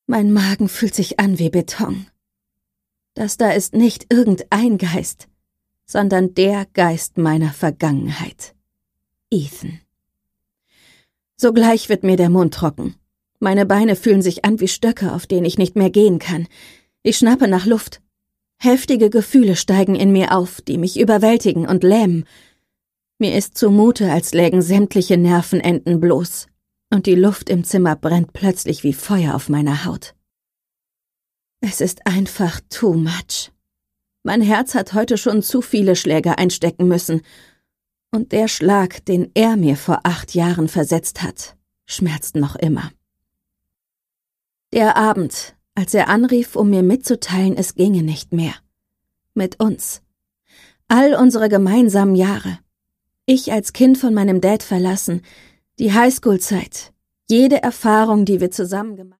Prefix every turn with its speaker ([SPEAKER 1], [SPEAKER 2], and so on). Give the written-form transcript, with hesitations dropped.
[SPEAKER 1] Mein Magen fühlt sich an wie Beton. Das da ist nicht irgendein Geist, sondern der Geist meiner Vergangenheit. Ethan. Sogleich wird mir der Mund trocken. Meine Beine fühlen sich an wie Stöcke, auf denen ich nicht mehr gehen kann. Ich schnappe nach Luft. Heftige Gefühle steigen in mir auf, die mich überwältigen und lähmen. Mir ist zumute, als lägen sämtliche Nervenenden bloß, und die Luft im Zimmer brennt plötzlich wie Feuer auf meiner Haut. Es ist einfach too much. Mein Herz hat heute schon zu viele Schläge einstecken müssen, und der Schlag, den er mir vor 8 Jahren versetzt hat, schmerzt noch immer. Der Abend, als er anrief, um mir mitzuteilen, es ginge nicht mehr. Mit uns. All unsere gemeinsamen Jahre. Ich als Kind von meinem Dad verlassen, die Highschool-Zeit, jede Erfahrung, die wir zusammen gemacht haben.